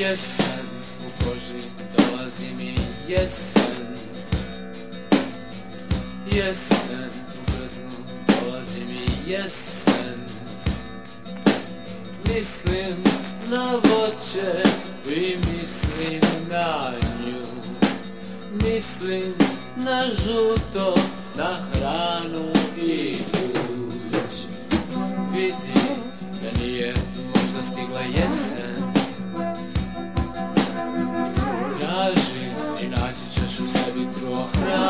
Jesen u koži, dolazi mi jesen. Jesen u brznu, dolazi mi jesen. Mislim na voće i mislim na nju. Mislim na žuto, na hranu i kuć. Vidi da nije možda stigla jesen. Traži i naći ćeš u sebi truo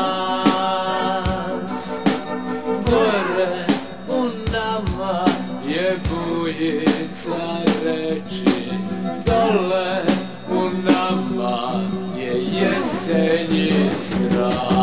hrast. Gore u nama je bujica reči. Dole u nama je jesenji strah.